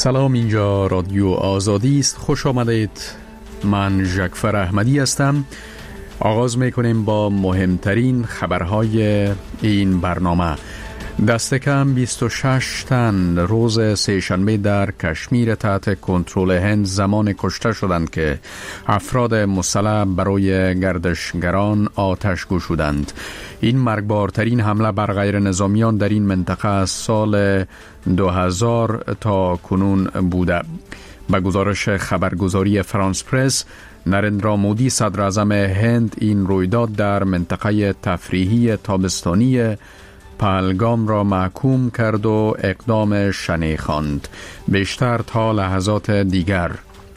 سلام، اینجا رادیو آزادی است. خوش آمدید. من ژکفر احمدی هستم. آغاز میکنیم با مهمترین خبرهای این برنامه. دست کم 26 تن روز سه‌شنبه در کشمیر تحت کنترل هند زمان کشته شدند که افراد مسلح برای گردشگران آتش گشودند. این مرگبارترین حمله بر غیر نظامیان در این منطقه از سال 2000 تا کنون بوده. به گزارش خبرگزاری فرانس پرس، نریندرا مودی صدر اعظم هند این رویداد در منطقه تفریحی تابستانی پهلگام را محکوم کرد و اقدام شنیع خواند. بیشتر تا لحظات دیگر.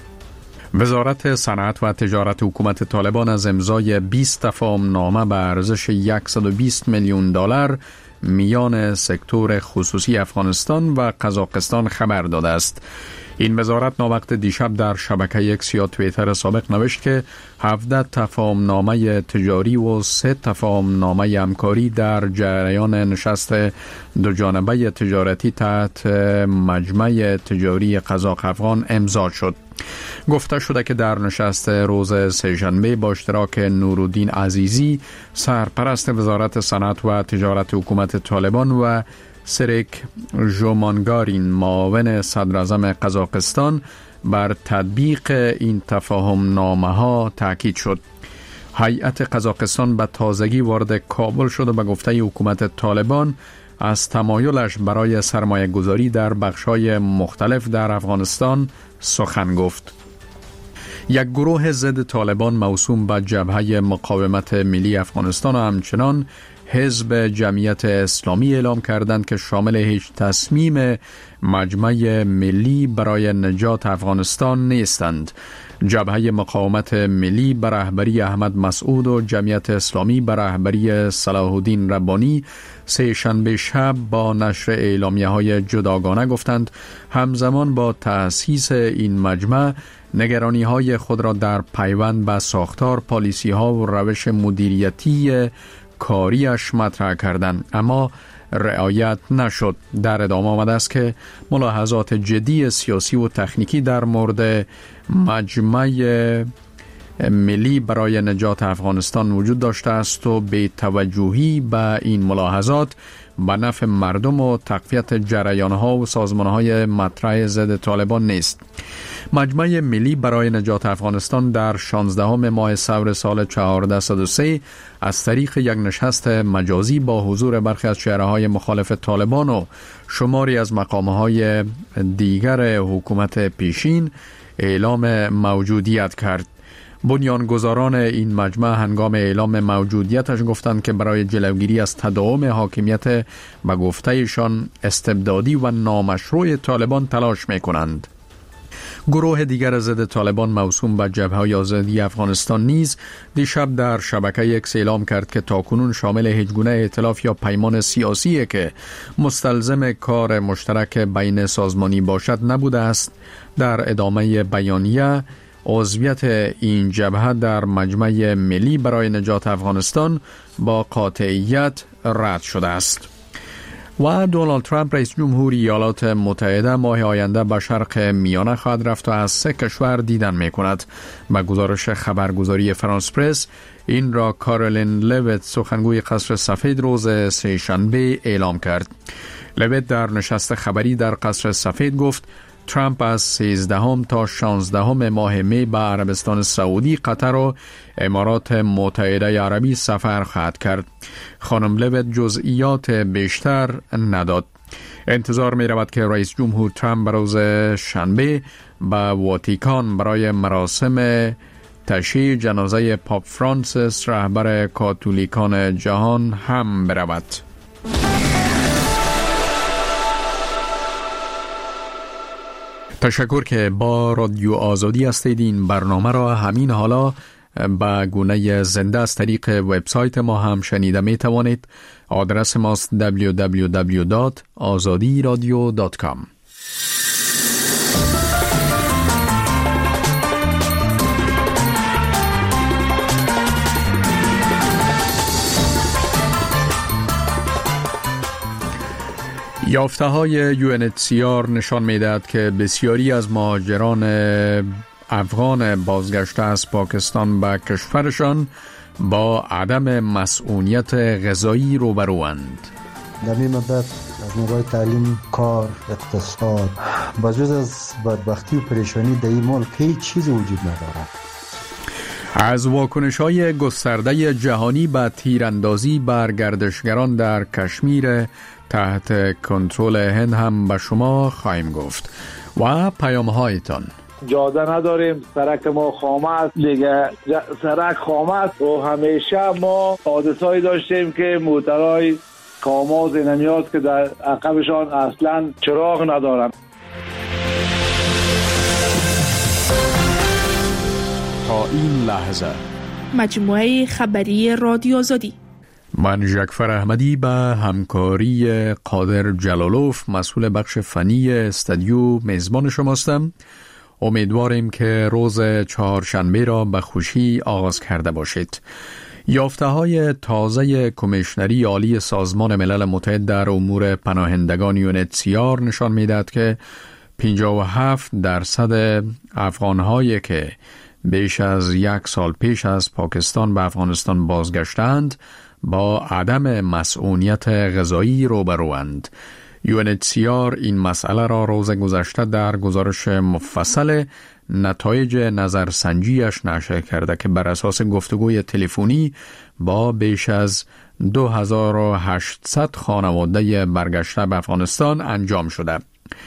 وزارت صنعت و تجارت حکومت طالبان از امضای 20 تفاهمنامه به ارزش 120 میلیون دلار میان سکتور خصوصی افغانستان و قزاقستان خبر داده است. این وزارت ناوقت دیشب در شبکه اکس یا توییتر سابق نوشت که 17 تفاهمنامه تجاری و 3 تفاهمنامه همکاری در جریان نشست دوجانبه تجارتی تحت مجمع تجاری قزاق افغان امضا شد. گفته شده که در نشست روز سه‌شنبه با اشتراک نورالدین عزیزی سرپرست وزارت صنعت و تجارت حکومت طالبان و سریک ژومانگارین معاون صدر اعظم قزاقستان بر تطبیق این تفاهمنامه ها تاکید شد. هیئت قزاقستان به تازگی وارد کابل شد و به گفته حکومت طالبان از تمایلش برای سرمایه گذاری در بخش‌های مختلف در افغانستان سخن گفت. یک گروه ضد طالبان موسوم به جبهه مقاومت ملی افغانستان و همچنان حزب جمعیت اسلامی اعلام کردند که شامل هیچ تصمیم مجمع ملی برای نجات افغانستان نیستند. جبهه مقاومت ملی به رهبری احمد مسعود و جمعیت اسلامی به رهبری صلاح الدین ربانی سه‌شنبه شب با نشر اعلامیه‌های جداگانه گفتند همزمان با تأسیس این مجمع نگرانی‌های خود را در پیوند به ساختار، پالیسی‌ها و روش مدیریتی کاریش مطرح کردند، اما رعایت نشد. در ادامه آمده است که ملاحظات جدی سیاسی و تکنیکی در مورد مجمع ملی برای نجات افغانستان وجود داشته است و بی توجهی به این ملاحظات به نفع مردم و تقویت جریان‌ها و سازمان‌های مطرح ضد طالبان نیست. مجمع ملی برای نجات افغانستان در 16 ماه ثور سال 1403 از طریق یک نشست مجازی با حضور برخی از چهره‌های مخالف طالبان و شماری از مقام‌های دیگر حکومت پیشین اعلام موجودیت کرد. بنیانگذاران این مجمع هنگام اعلام موجودیتش گفتند که برای جلوگیری از تداوم حاکمیت به گفته‌شان استبدادی و نامشروع طالبان تلاش می‌کنند. گروه دیگر ضد طالبان موسوم به جبهه آزادی افغانستان نیز دیشب در شبکه اکس اعلام کرد که تاکنون شامل هیچ گونه ائتلاف یا پیمان سیاسی که مستلزم کار مشترک بین سازمانی باشد نبوده است. در ادامه بیانیه عضویت این جبهه در مجمع ملی برای نجات افغانستان با قاطعیت رد شده است. و دونالد ترامپ رئیس جمهور ایالات متحده ماه آینده به شرق میانه خواهد رفت و از 3 کشور دیدن می کند. به گزارش خبرگزاری فرانس پرس، این را کارولین لویت سخنگوی قصر سفید روز سه‌شنبه اعلام کرد. لویت در نشست خبری در قصر سفید گفت ترامپ از 13 تا 16 ماه می به عربستان سعودی، قطر و امارات متحده عربی سفر خواهد کرد. خانم لویت جزئیات بیشتر نداد. انتظار می رود که رئیس جمهور ترامپ روز شنبه به واتیکان برای مراسم تشییع جنازه پاپ فرانسیس رهبر کاتولیکان جهان هم برود. تشکر که با رادیو آزادی هستید. این برنامه را همین حالا به گونه زنده از طریق وبسایت ما هم شنیده می توانید. آدرس ماست www.azadiradio.com. یافته‌های UNHCR نشان می‌دهد که بسیاری از مهاجران افغان بازگشته از پاکستان به کشورشان با عدم مسئولیت غذایی روبروند. در این مدت از نگاه تعلیم، کار، اقتصاد، با جز از بدبختی و پریشانی در این ملک هیچ چیز وجود ندارد. از واکنش‌های گسترده جهانی به تیراندازی بر گردشگران در کشمیر تحت کنترل هند هم به شما خواهیم گفت و پیام‌هایتان. جاده نداریم، سرک ما خامه است دیگه، سرک خامه است و همیشه ما حادثه‌ای داشتیم که موترهای کاماز نمیاد که در عقبشان اصلا چراغ ندارن. تا این لحظه مجموعه خبری رادیو آزادی. من جعفر احمدی به همکاری قادر جلالوف مسئول بخش فنی استودیو میزبان شماستم. امیدواریم که روز چهارشنبه را به خوشی آغاز کرده باشید. یافته‌های تازه کمیشنری عالی سازمان ملل متحد در امور پناهندگان UNHCR نشان می‌دهد که 57% افغان‌هایی که بیش از 1 سال پیش از پاکستان به افغانستان بازگشتند با عدم مسئولیت غذایی روبروند. UNHCR این مسئله را روز گذشته در گزارش مفصل نتایج نظرسنجیش نشر کرده که بر اساس گفتگوی تلفنی با بیش از 2800 خانواده برگشته به افغانستان انجام شده.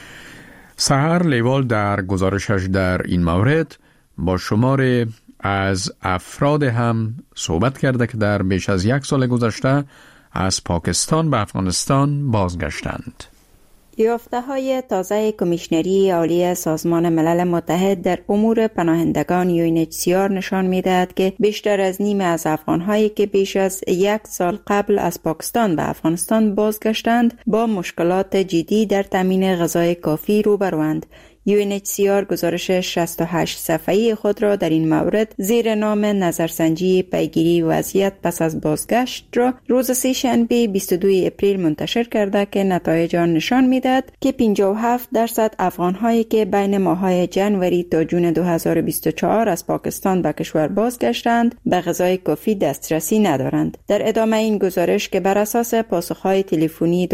سحر لیوال در گزارشش در این مورد با شمار از افراد هم صحبت کرده که در بیش از 1 سال گذشته از پاکستان به افغانستان بازگشتند. یافته‌های تازه کمیشنری عالی سازمان ملل متحد در امور پناهندگان UNHCR نشان می‌دهد که بیشتر از نیم از افغان‌هایی که بیش از 1 سال قبل از پاکستان به افغانستان بازگشتند با مشکلات جدی در تامین غذای کافی روبروند. UNHCR گزارش 68 صفحه‌ای خود را در این مورد زیر نام نظرسنجی پیگیری وضعیت پس از بازگشت را روز سه‌شنبه 22 اپریل منتشر کرده که نتایج آن نشان می‌دهد که 57% افغان‌هایی که بین ماه‌های ژانویه تا جون 2024 از پاکستان به کشور بازگشتند به غذای کافی دسترسی ندارند. در ادامه این گزارش که بر اساس پاسخ‌های تلفنی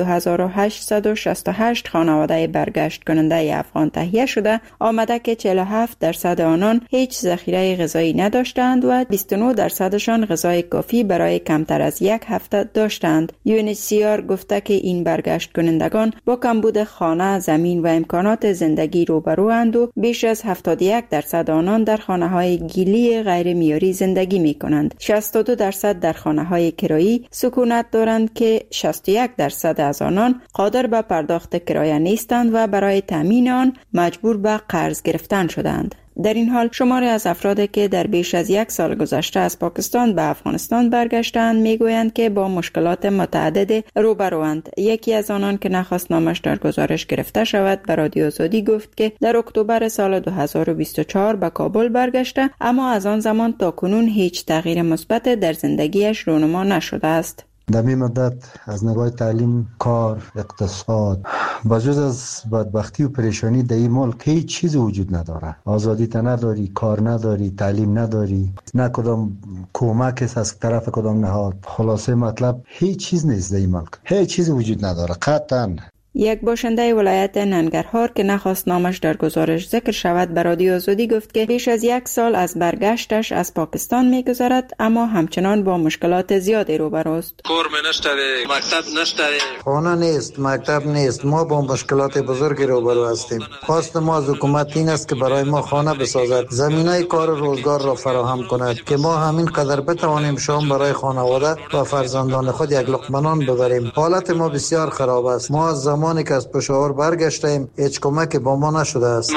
2868 خانواده برگشت کننده افغان تهیه شده آمده که 47% آنان هیچ ذخیره غذایی نداشتند و 29%شان غذای کافی برای کمتر از 1 هفته داشتند. UNHCR گفته که این برگشت کنندگان با کمبود خانه، زمین و امکانات زندگی روبروند و بیش از 71% آنان در خانه‌های گیلی غیر معیاری زندگی می‌کنند. 62% در خانه‌های کرایی سکونت دارند که 61% از آنان قادر به پرداخت کرایه نیستند و برای تامین آن مجبور به قرض گرفتن شدند. در این حال شماری از افرادی که در بیش از 1 سال گذشته از پاکستان به افغانستان برگشتند میگویند که با مشکلات متعدد روبروند. یکی از آنان که نخواست نامش در گزارش گرفته شود به رادیو آزادی گفت که در اکتبر سال 2024 به کابل برگشته اما از آن زمان تا کنون هیچ تغییر مثبت در زندگیش رونما نشده است. در این مدت از نگاه تعلیم، کار، اقتصاد، با جز از بدبختی و پریشانی در این ملک هیچ چیز وجود نداره. آزادی تا نداری، کار نداری، تعلیم نداری، نه کدام کمک است از طرف کدام نهاد. خلاصه مطلب هیچ چیز نیست در این ملک. هیچ چیز وجود نداره قطعاً. یک باشنده ولایت ننگرهار که نخواست نامش در گزارش ذکر شود به رادیو آزادی گفت که بیش از 1 سال از برگشتش از پاکستان می‌گذرد اما همچنان با مشکلات زیادی روبروست. کار نشته، مکتب نشته، خانه نیست، مکتب نیست. ما با مشکلات بزرگی روبرو هستیم. خواست ما از حکومت این است که برای ما خانه بسازد، زمینه کار و روزگار را فراهم کند که ما همین قدر بتوانیم شام برای خانواده و فرزندان خود یک لقمه نان ببریم. حالت ما بسیار خراب است. ما از زمانی که از پشاور برگشتیم هیچ کمک با ما نشده است.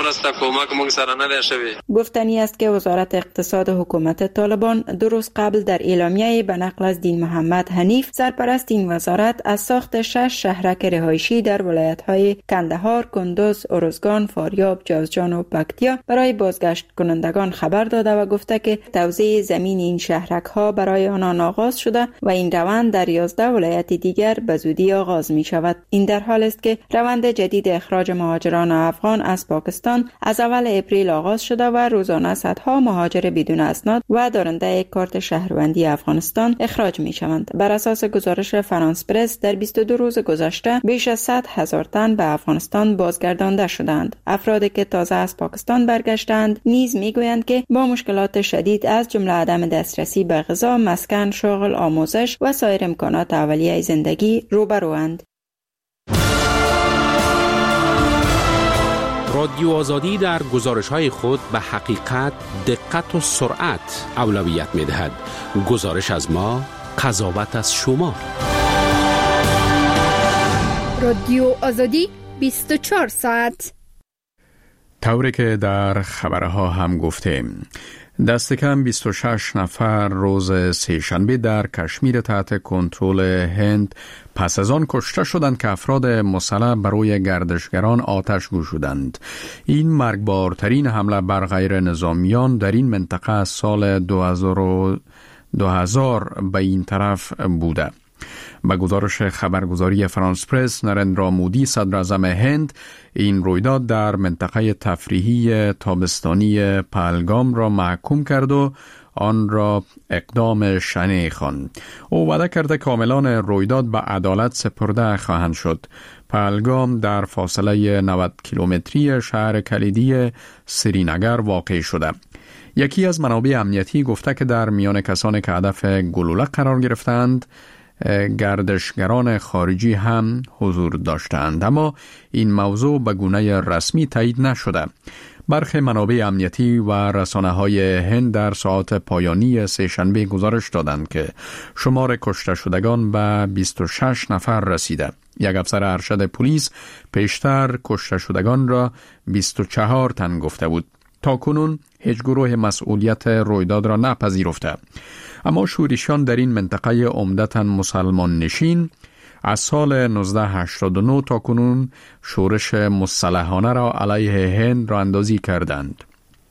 گفتنی است که وزارت اقتصاد حکومت طالبان 2 روز قبل در اعلامیه به نقل از دین محمد حنیف سرپرست این وزارت از ساخت 6 شهرک رهایشی در ولایت‌های کندهار، کندوز، ارزگان، فاریاب، جوزجان و پکتیا برای بازگشت کنندگان خبر داده و گفته که توزیع زمین این شهرک‌ها برای آنان آغاز شده و این روند در 11 ولایت دیگر به زودی آغاز می شود. این در حال است که روند جدید اخراج مهاجران افغان از پاکستان از اول اپریل آغاز شده و روزانه صدها مهاجر بدون اسناد و دارنده کارت شهروندی افغانستان اخراج می شوند. بر اساس گزارش فرانس پرس در 22 روز گذشته بیش از 100,000 تن به افغانستان بازگردانده شدند. افرادی که تازه از پاکستان برگشتند نیز میگویند که با مشکلات شدید از جمله عدم دسترسی به غذا، مسکن، شغل، آموزش و سایر امکانات اولیه زندگی روبروند. رادیو آزادی در گزارش‌های خود به حقیقت، دقت و سرعت اولویت می‌دهد. گزارش از ما، قضاوت از شما. رادیو آزادی 24 ساعت. طوری که در خبرها هم گفتیم، دست کم 26 نفر روز سه‌شنبه در کشمیر تحت کنترل هند پس از آن کشته شدند که افراد مسلح برای گردشگران آتش گشودند. این مرگبارترین حمله بر غیر نظامیان در این منطقه از سال 2000 به این طرف بوده. با گزارش خبرگزاری فرانس پرس، نریندرا مودی صدر اعظم هند این رویداد در منطقه تفریحی تابستانی پهلگام را محکوم کرد و آن را اقدام شنیع خواند. او وعده کرده که عاملان رویداد به عدالت سپرده خواهند شد. پهلگام در فاصله 90 کیلومتری شهر کلیدی سرینگر واقع شده. یکی از منابع امنیتی گفته که در میان کسانی که هدف گلوله قرار گرفتند گردشگران خارجی هم حضور داشتند، اما این موضوع به گونه رسمی تایید نشده. برخی منابع امنیتی و رسانه‌های هند در ساعات پایانی سه‌شنبه گزارش دادند که شمار کشته شدگان به 26 نفر رسیده. یک افسر ارشد پلیس پیشتر کشته شدگان را 24 تن گفته بود. تاکنون هیچ گروه مسئولیت رویداد را نپذیرفته. اما شورشیان در این منطقه عمدتاً مسلمان نشین از سال 1989 تا کنون شورش مسلحانه را علیه هند را اندازی کردند.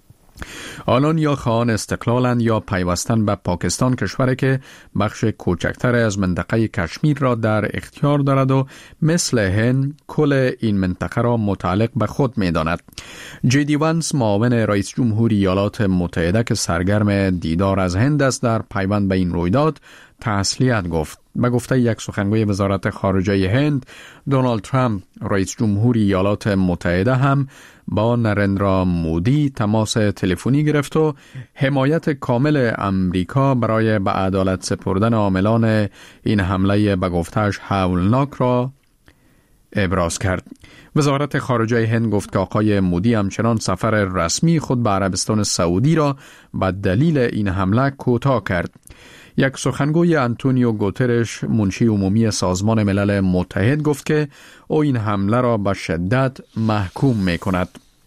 آنان یا خواهان استقلالند یا پیوستن به پاکستان، کشوری که بخش کوچکتر از منطقه کشمیر را در اختیار دارد و مثل هند کل این منطقه را متعلق به خود می داند. جی دی وانس، معاون رئیس جمهور ایالات متحده که سرگرم دیدار از هند است، در پیوند به این رویداد تسلیت گفت. به گفته یک سخنگوی وزارت خارجه هند، دونالد ترامپ رئیس جمهور ایالات متحده هم با نریندرا مودی تماس تلفنی گرفت و حمایت کامل امریکا برای به عدالت سپردن عاملان این حمله به گفته‌اش هولناک را ابراز کرد. وزارت خارجه هند گفت که آقای مودی همچنان سفر رسمی خود به عربستان سعودی را به دلیل این حمله کوتاه کرد. یک سخنگوی آنتونیو گوترش، منشی عمومی سازمان ملل متحد، گفت که او این حمله را به شدت محکوم می کند.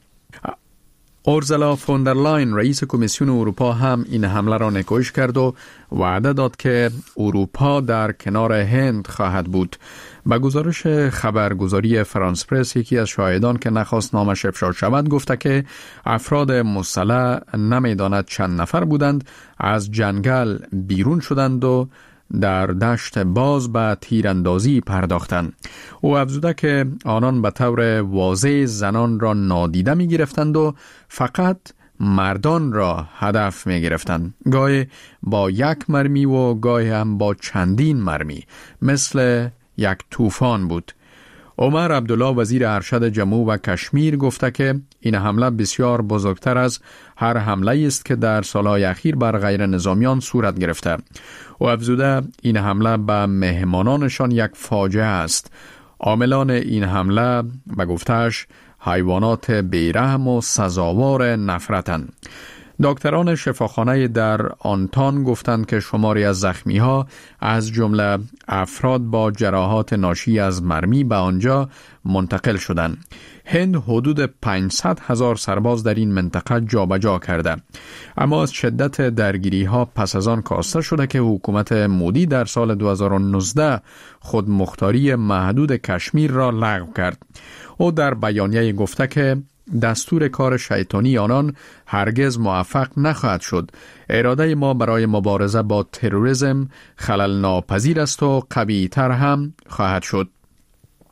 اورزلا فوندرلاین، رئیس کمیسیون اروپا، هم این حمله را نکوهش کرد و وعده داد که اروپا در کنار هند خواهد بود. با گزارش خبرگزاری فرانس پرس، یکی از شاهدان که نخواست نامش افشا شود گفته که افراد مسلح نمیداند چند نفر بودند از جنگل بیرون شدند و در دشت باز به تیراندازی پرداختند. او افزوده که آنان به طور واضح زنان را نادیده می گرفتند و فقط مردان را هدف می گرفتند، گاهی با یک مرمی و گاهی هم با چندین مرمی، مثل یک طوفان بود. عمر عبدالله، وزیر ارشد جموں و کشمیر، گفته که این حمله بسیار بزرگتر از هر حمله است که در سالهای اخیر بر غیر نظامیان صورت گرفته. او افزوده این حمله به مهمانانشان یک فاجعه است. عاملان این حمله به گفته‌اش حیوانات بیرحم و سزاوار نفرتند. دکتران شفاخانه در آنتان گفتند که شماری از زخمی‌ها از جمله افراد با جراحات ناشی از مرمی به آنجا منتقل شدند. هند حدود 500,000 سرباز در این منطقه جابجا کرده، اما از شدت درگیری‌ها پس از آن کاسته شده که حکومت مودی در سال 2019 خودمختاری محدود کشمیر را لغو کرد. او در بیانیه گفته که دستور کار شیطانی آنان هرگز موفق نخواهد شد. اراده ما برای مبارزه با تروریسم خلل ناپذیر است و قوی تر هم خواهد شد.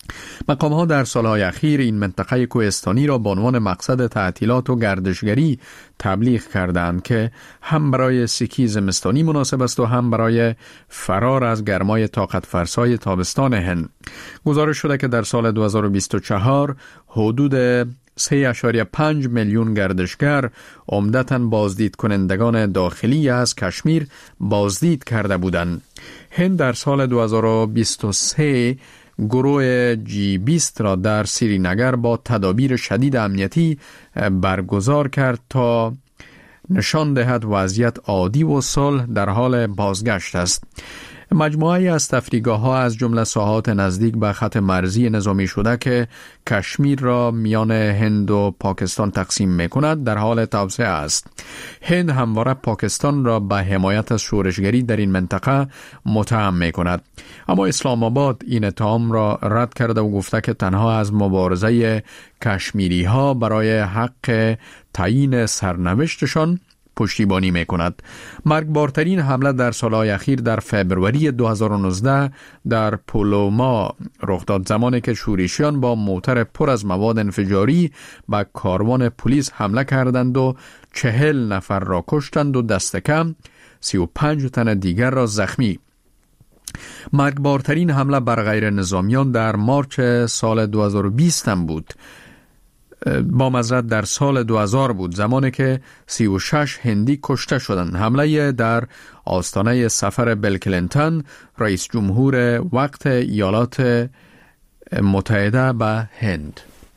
مقام‌ها در سالهای اخیر این منطقه کوهستانی را به عنوان مقصد تعطیلات و گردشگری تبلیغ کردند که هم برای سکی زمستانی مناسب است و هم برای فرار از گرمای طاقت فرسای تابستان هند. گزارش شده که در سال 2024 حدود 3.5 میلیون گردشگر عمدتاً بازدید کنندگان داخلی از کشمیر بازدید کرده بودند. هند در سال 2023 گروه G20 را در سرینگر با تدابیر شدید امنیتی برگزار کرد تا نشان دهد وضعیت عادی و صلح در حال بازگشت است. مجموعه از تفریحگاه‌ها از جمله ساحات نزدیک به خط مرزی نظامی شده که کشمیر را میان هند و پاکستان تقسیم می‌کند در حال توسعه است. هند همواره پاکستان را به حمایت از شورشگری در این منطقه متهم می‌کند، اما اسلام آباد این اتهام را رد کرده و گفته که تنها از مبارزه کشمیری‌ها برای حق تعیین سرنوشتشان پشتیبانی می‌کند. مرگبارترین حمله در سالهای اخیر در فبروری 2019 در پولوما رخ داد، زمانی که شورشیان با موتر پر از مواد انفجاری به کاروان پلیس حمله کردند و 40 نفر را کشتند و دست کم 35 تن دیگر را زخمی. مرگبارترین حمله بر غیر نظامیان در مارچ سال 2020 بود، با مزرعه در سال 2000 بود، زمانی که 36 هندی کشته شدند. حمله در آستانه سفر بیل کلینتون رئیس جمهور وقت ایالات متحده به هند.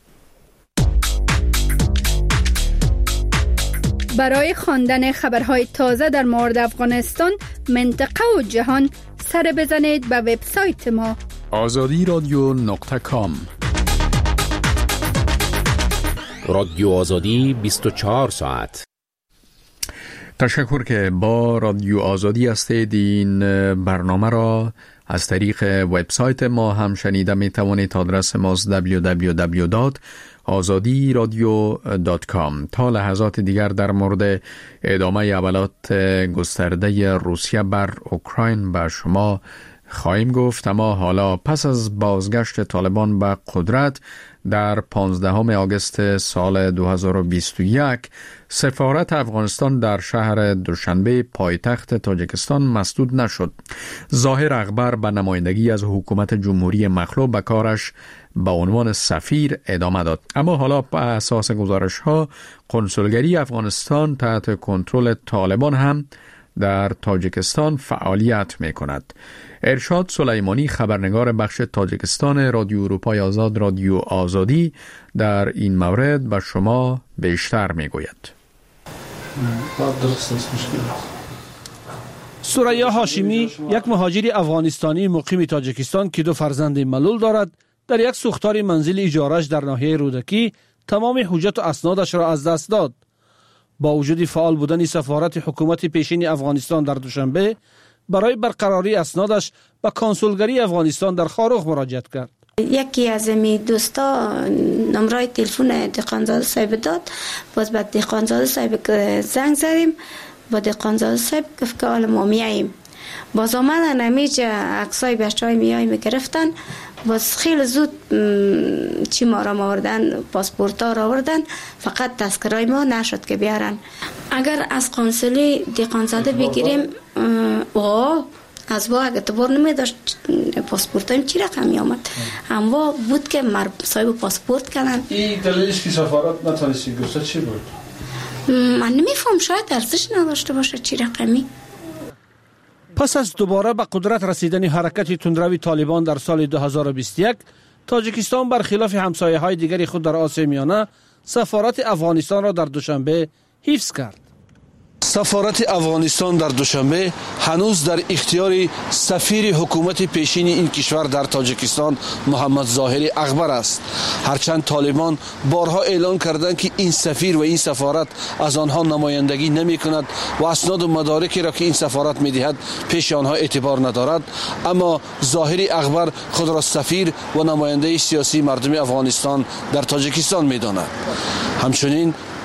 برای خواندن خبرهای تازه در مورد افغانستان، منطقه و جهان، سر بزنید به وبسایت ما azadi.radio.com. رادیو آزادی 24 ساعت. تشکر که با رادیو آزادی هستید. این برنامه را از طریق وبسایت ما هم شنیده می توانید. آدرس ماست www.azadiradio.com. تا لحظات دیگر در مورد ادامه عملات گسترده روسیه بر اوکراین به شما خواهیم گفت، اما حالا پس از بازگشت طالبان به قدرت در 15 آگوست سال 2021 سفارت افغانستان در شهر دوشنبه پایتخت تاجیکستان مسدود نشد. ظاهر اکبر به نمایندگی از حکومت جمهوری مخلوع به کارش به عنوان سفیر ادامه داد، اما حالا به اساس گزارش‌ها قنسولگری افغانستان تحت کنترل طالبان هم در تاجیکستان فعالیت می‌کند. ارشاد سلیمانی، خبرنگار بخش تاجیکستان رادیو اروپای آزاد رادیو آزادی، در این مورد به شما بیشتر میگوید. ثریا هاشمی، یک مهاجر افغانستانی مقیم تاجیکستان که 2 فرزند ملول دارد، در یک سوختار منزل اجاره‌اش در ناحیه رودکی تمام حجت و اسنادش را از دست داد. با وجود فعال بودن سفارت حکومت پیشین افغانستان در دوشنبه، برای برقراری اسنادش به کنسولگری افغانستان در خاروخ مراجعت کرد. یکی از می دوستا نمره تلفن دهقانزاده صاحب داد، باز بعد دهقانزاده صاحب زنگ زدیم، با دهقانزاده صاحب گفت که حالا ما میاییم. باز آمدن همیجا عکسای بچهای میای میگرفتن، باز خیلی زود چی ما را آوردن، پاسپورت ها را آوردن، فقط تذکرای ما نشد که بیارن. اگر از قنصلی دهقانزاده بگیریم از اگه تبار نمی داشت پاسپورت هم چی رقم می آمد، اما بود که صاحب پاسپورت کنن. این دلیلش که سفارت نتانستی گفته چی بود؟ من نمیفهم، شاید ارزش نداشته باشه چی رقمی. پس از دوباره به قدرت رسیدن حرکت تندروی طالبان در سال 2021، تاجیکستان برخلاف همسایه‌های دیگری خود در آسیا میانه سفارت افغانستان را در دوشنبه حفظ کرد. سفارت افغانستان در دوشنبه هنوز در اختیار سفیر حکومت پیشین این کشور در تاجیکستان محمد ظاهر اکبر است، هرچند طالبان بارها اعلان کردند که این سفیر و این سفارت از آنها نمایندگی نمی کند و اسناد و مدارکی را که این سفارت می دهد پیش آنها اعتبار ندارد، اما ظاهر اکبر خود را سفیر و نماینده سیاسی مردم افغانستان در تاجیکستان می داند. همچنین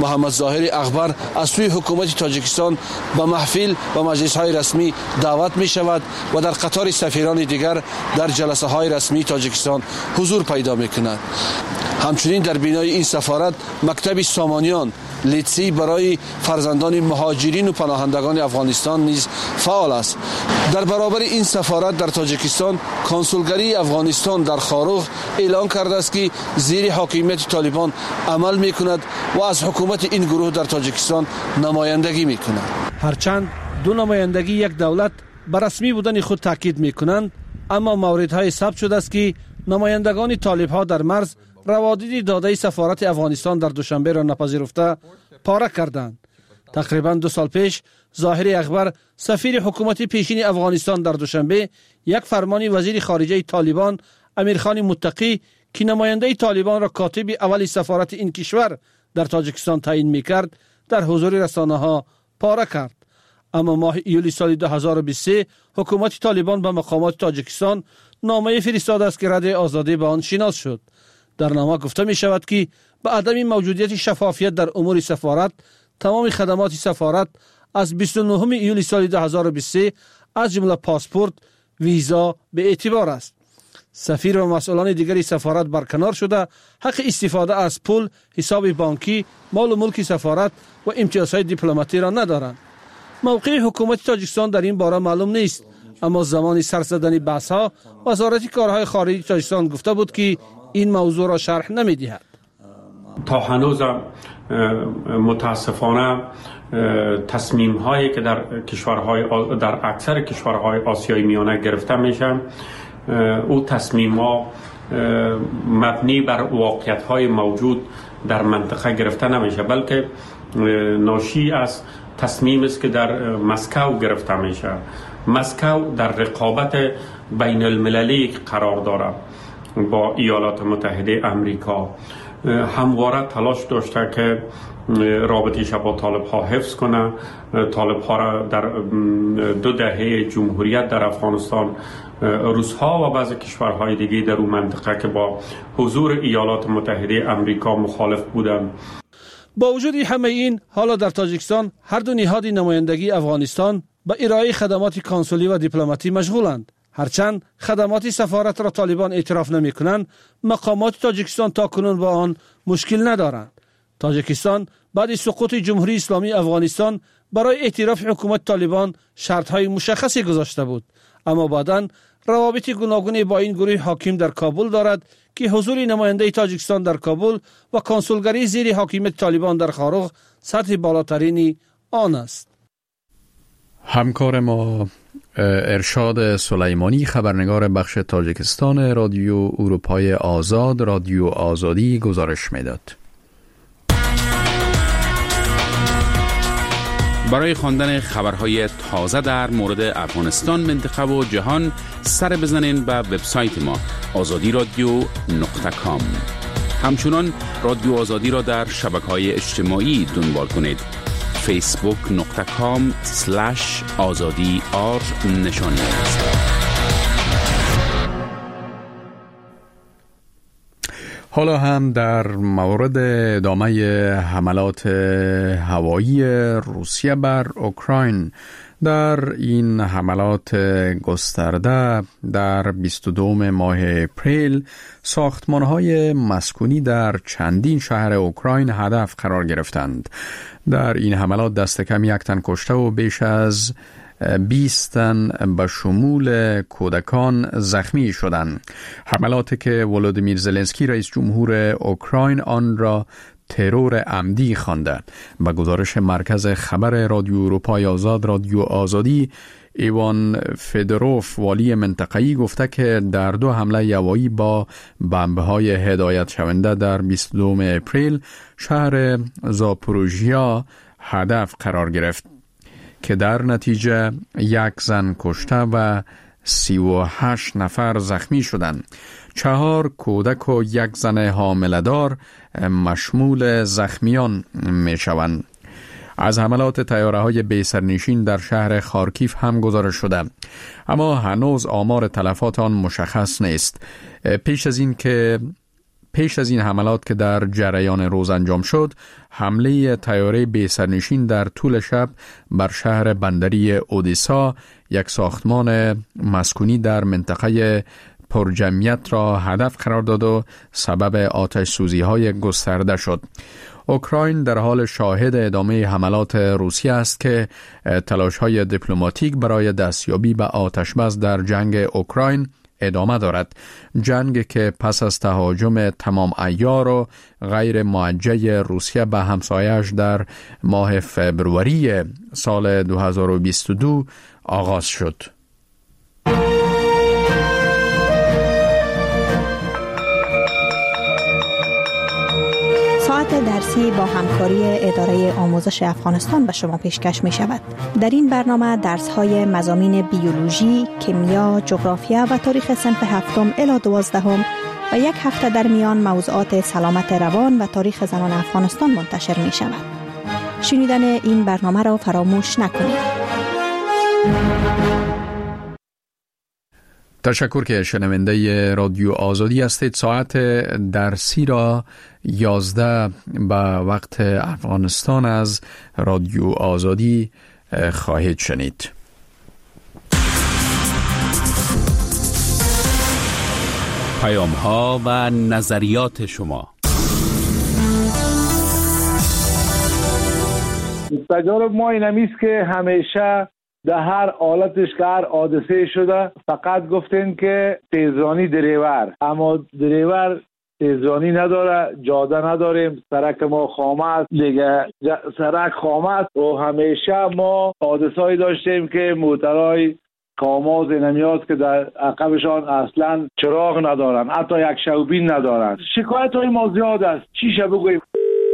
محمد ظاهر اخبر از سوی حکومت تاجیکستان به محفل و مجلس‌های رسمی دعوت می‌شود و در قطار سفیران دیگر در جلسه‌های رسمی تاجیکستان حضور پیدا می‌کند. همچنین در بینای این سفارت مکتب سامانیان، لیتسی برای فرزندان مهاجرین و پناهندگان افغانستان نیز فعال است. در برابر این سفارت در تاجیکستان، کنسولگری افغانستان در خاروغ اعلان کرده است که زیر حاکمیت طالبان عمل می‌کند و از حکومت این گروه در تاجیکستان نمایندگی می‌کند. هرچند دو نمایندگی یک دولت بر رسمی بودن خود تاکید می‌کنند، اما موردهای ثبت شده است که نمایندگان طالب‌ها در مرز روادید داده سفارت افغانستان در دوشنبه را نپذیرفته پاره کردند. تقریبا 2 سال پیش ظاهر اخبر سفیر حکومت پیشین افغانستان در دوشنبه یک فرمان وزیر خارجه طالبان امیرخان متقی که نماینده طالبان را کاتب اول سفارت این کشور در تاجیکستان تعیین می‌کرد در حضور رسانه‌ها پاره کرد. اما ماه ایول سال 2023 حکومت طالبان به مقامات تاجیکستان نامه فرستاده است که رد آزادی به آن شناس شد. در نامه گفته می شود که به عدم موجودیت شفافیت در امور سفارت، تمام خدمات سفارت از 29 ایول سال 2023 از جمله پاسپورت، ویزا به اعتبار است. سفیر و مسئولان دیگری سفارت برکنار شده حق استفاده از پول، حساب بانکی، مال و ملک سفارت و امتیازهای دیپلماتی را ندارند. موقع حکومت تاجیکستان در این باره معلوم نیست، اما زمان سر زدن بحث‌ها وزارت کارهای خارجه تاجیکستان گفته بود که این موضوع را شرح نمی‌دهد. تا هنوز متاسفانه تصمیم هایی که در اکثر کشورهای آسیای میانه گرفته میشن، او تصمیم ها مبنی بر واقعیت های موجود در منطقه گرفته نمیشه، بلکه ناشی از تصمیم است که در مسکو گرفته میشه. مسکو در رقابت بین المللی قرار داره با ایالات متحده امریکا، همواره تلاش داشته که رابطیش با طالب ها حفظ کنه، طالب ها را در 2 دهه جمهوریت در افغانستان، روس‌ها و بعضی کشورهای دیگه در اون منطقه که با حضور ایالات متحده امریکا مخالف بودند. با وجود همه این، حالا در تاجیکستان هر دو نهاد نمایندگی افغانستان به ارائه خدمات کنسولی و دیپلماتی مشغولند. هرچند خدمات سفارت را طالبان اعتراف نمی کنند، مقامات تاجیکستان تاکنون با آن مشکل ندارند. تاجیکستان بعد سقوط جمهوری اسلامی افغانستان برای اعتراف حکومت طالبان شرطهای مشخصی گذاشته بود، اما بعداً روابط گوناگونی با این گروه حاکم در کابل دارد که حضور نماینده تاجیکستان در کابل و کنسولگری زیر حاکمیت طالبان در خاروغ سطح بالاترین آن است. همکار ما ارشاد سلیمانی، خبرنگار بخش تاجیکستان رادیو اروپای آزاد، رادیو آزادی گزارش میداد. برای خواندن خبرهای تازه در مورد افغانستان، منطقه و جهان سر بزنین به وبسایت ما azadi.radio.com. همچنان رادیو آزادی را در شبکه‌های اجتماعی دنبال کنید. facebook.com/azadi_r نشانی است. حالا هم در مورد ادامه حملات هوایی روسیه بر اوکراین. در این حملات گسترده در 22 ماه اپریل ساختمان‌های مسکونی در چندین شهر اوکراین هدف قرار گرفتند. در این حملات دست کم 1 تن کشته و بیش از 20 تن به شمول کودکان زخمی شدند. حملاتی که ولودیمیر زلنسکی رئیس جمهور اوکراین آن را ترور عمدی خوانده. به گزارش مرکز خبر رادیو اروپای آزاد، رادیو آزادی، ایوان فدروف والی منطقه‌ای گفته که در 2 حمله هوایی با بمب‌های هدایت شونده در 22 اپریل شهر زاپوروژیا هدف قرار گرفت که در نتیجه 1 زن کشته و 38 نفر زخمی شدند. 4 کودک و 1 زن حامله‌دار مشمول زخمیان می شوند. از حملات طیاره‌های بی‌سرنشین در شهر خارکیف هم گزارش شده، اما هنوز آمار تلفات آن مشخص نیست. پیش از این که پیش از این حملات که در جریان روز انجام شد، حمله طیاره بی سرنشین در طول شب بر شهر بندری اودیسا، یک ساختمان مسکونی در منطقه پرجمعیت را هدف قرار داد و سبب آتش سوزی های گسترده شد. اوکراین در حال شاهد ادامه حملات روسیه است که تلاش های دیپلماتیک برای دستیابی به آتش بس در جنگ اوکراین ادامه دارد. جنگ که پس از تهاجم تمام عیار و غیر موجه روسیه به همسایه‌اش در ماه فبروری سال 2022 آغاز شد. ساعت درسی با همکاری اداره آموزش افغانستان به شما پیشکش می شود. در این برنامه درس های مضامین بیولوژی، کیمیا، جغرافیا و تاریخ صنف 7 الی 12 و یک هفته در میان موضوعات سلامت روان و تاریخ زنان افغانستان منتشر می شود. شنیدن این برنامه را فراموش نکنید. تشکر که شنونده رادیو آزادی هستید. ساعت درسی را 11 به وقت افغانستان از رادیو آزادی خواهید شنید. پیام ها و نظریات شما. تجارب ما این همیست که همیشه در هر حالتش که هر حادثه شده فقط گفتن که تیزرانی دریور، اما دریور تیزرانی نداره، جاده نداریم، سرک ما خامه است دیگه، سرک خامه است و همیشه ما حادثه‌ای داشتیم که موترهای کاماز نمیاد که در عقبشان اصلا چراغ ندارن، حتی یک شوبین ندارن. شکایت های ما زیاد است. چیشه بگویم؟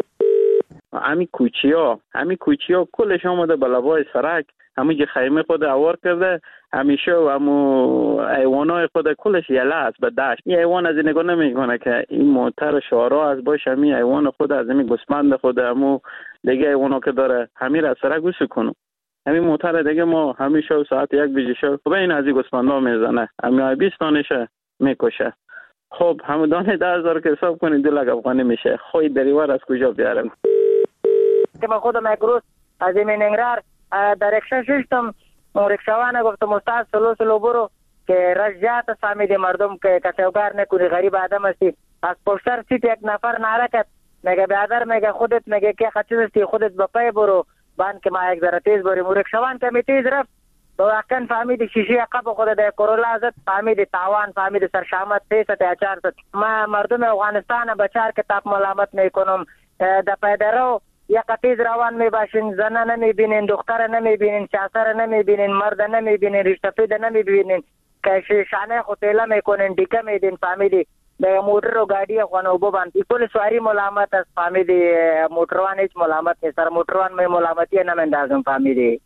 همین کوچی ها کلش آمده به لبای سرک، همین خیمه خود اوار کرده، همیشه و همو ایوانای خود کلش یله است به دشت. این ایوان از این نگاه نمیکنه که این موتر شارا از باشه، همین ایوان خود از همین گسمند خود همو دیگه ایوانا که داره همین را سرک گوش کنو. همین موتر دیگه ما همیشه ساعت 1 بجه شو خب این از این گسمندا میزنه، همین 20 دانشه میکشه. خب همون دانه 10,000 که حساب کنید 2 لک افغانی میشه. خوی دریور از کجا بیارم؟ که من خودم یک روز از این ننگرار در رکشا ششتم، اون رکشاوانه گفتم استاد سلو برو که رجعت فهمید مردم که کسوگار نکنی، غریب آدم هستی. از پشتر سیت یک نفر نعره کرد، میگه برادر، میگه خودت، میگه که خچیز هستی، خودت به پای برو بان که ما یک ذره تیز بریم. اون رکشاوان که می تیز رفت واقعا فهمید شیشه عقب خود در کرولا زد، فهمید تاوان، فهمید سرشامت 300 یا 400. ما مردم افغانستان بچار که تاپ ملامت میکنم. در پیدرو یک تیز روان میباشین، زنه نمیبینین، دختر نمیبینین، شاسر نمیبینین، مرد نمیبینین، رشتفید نمیبینین که شانه خودیله میکنین، دیگه میدین. فهمیدی به موتر و گاڑی خونو ببند کل سواری ملامت است. فهمیدی موتروان هیچ ملامت نیست، سر موتروان می ملامتی نمیندازم. فهمیدی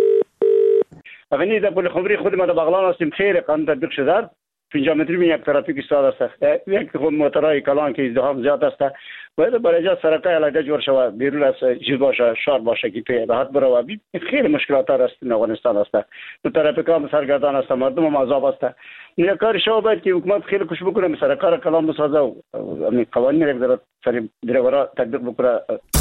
افنی در پول خبری خود ما در بغلان هستیم، خیلی قانون تطبیق شده. 5 متری می یک ترافیک ایستاده است، یک خود موترهای کلان که ازدحام زیاد است، باید برای جا سرکای علاقه جور شود، بیرون از چیز باشه، شهر باشه که پی راحت برو. خیلی مشکلات است این افغانستان است. تو ترافیکا سرگردان است، مردم هم عذاب است. این کار شو باید که حکومت خیلی کوشش بکنه سرکار کلان بسازه و قوانین یک ذره سر دریورا تطبیق بکنه.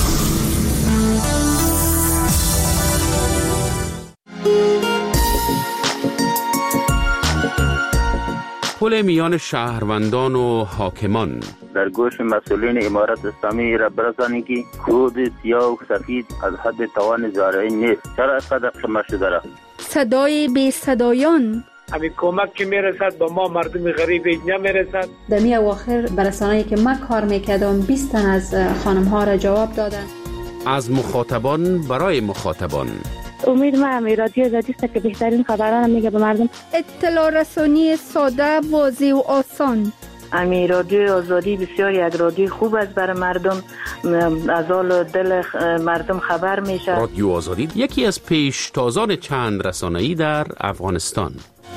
پل میان شهروندان و حاکمان در گوش مسئولین امارت اسلامی را برسانید که خود سیاه و سفید از حد توان زارعی نیست. چرا اینقدر شما شده؟ صدای بی صدایان، همین کمک که میرسد با ما مردم غریب نمیرسد. در می اواخر برسانه‌ای که من کار میکردم 20 تن از خانم ها را جواب دادن. از مخاطبان برای مخاطبان. امید ما رادیو آزادی است که بهترین خبران میگه به مردم. اطلاع رسانی ساده، واضح و آسان. امی رادیو آزادی بسیار یک رادیو خوب است برای مردم، از حال دل مردم خبر میشه. رادیو آزادی یکی از پیشتازان چند رسانه‌ای در افغانستان.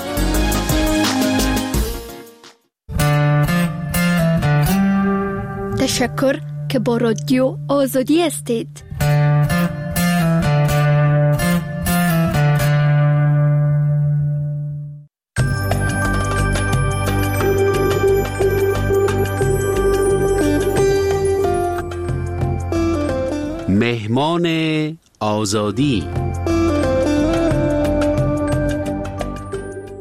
تشکر که با رادیو آزادی هستید. مهمان آزادی.